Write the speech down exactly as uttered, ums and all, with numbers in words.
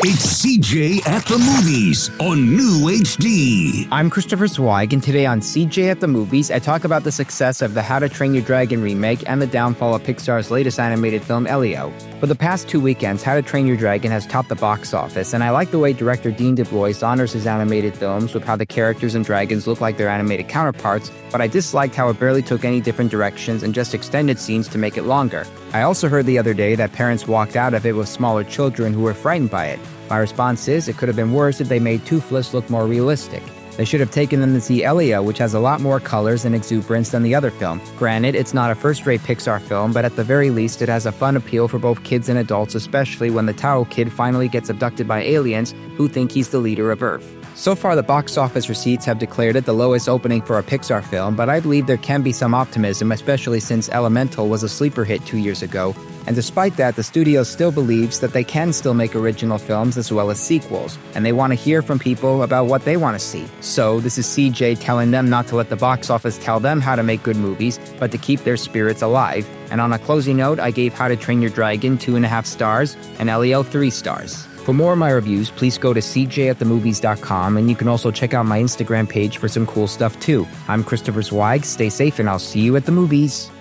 It's C J at the Movies on New H D. I'm Christopher Zweig, and today on C J at the Movies, I talk about the success of the How to Train Your Dragon remake and the downfall of Pixar's latest animated film, Elio. For the past two weekends, How to Train Your Dragon has topped the box office, and I like the way director Dean DeBlois honors his animated films with how the characters and dragons look like their animated counterparts, but I disliked how it barely took any different directions and just extended scenes to make it longer. I also heard the other day that parents walked out of it with smaller children who were frightened by it. My response is, it could have been worse if they made Toothless look more realistic. They should have taken them to see Elio, which has a lot more colors and exuberance than the other film. Granted, it's not a first-rate Pixar film, but at the very least it has a fun appeal for both kids and adults, especially when the Tao kid finally gets abducted by aliens who think he's the leader of Earth. So far, the box office receipts have declared it the lowest opening for a Pixar film, but I believe there can be some optimism, especially since Elemental was a sleeper hit two years ago. And despite that, the studio still believes that they can still make original films as well as sequels, and they want to hear from people about what they want to see. So this is C J telling them not to let the box office tell them how to make good movies, but to keep their spirits alive. And on a closing note, I gave How to Train Your Dragon two and a half stars and Elio three stars. For more of my reviews, please go to c j at the movies dot com, and you can also check out my Instagram page for some cool stuff too. I'm Christopher Zweig, stay safe, and I'll see you at the movies.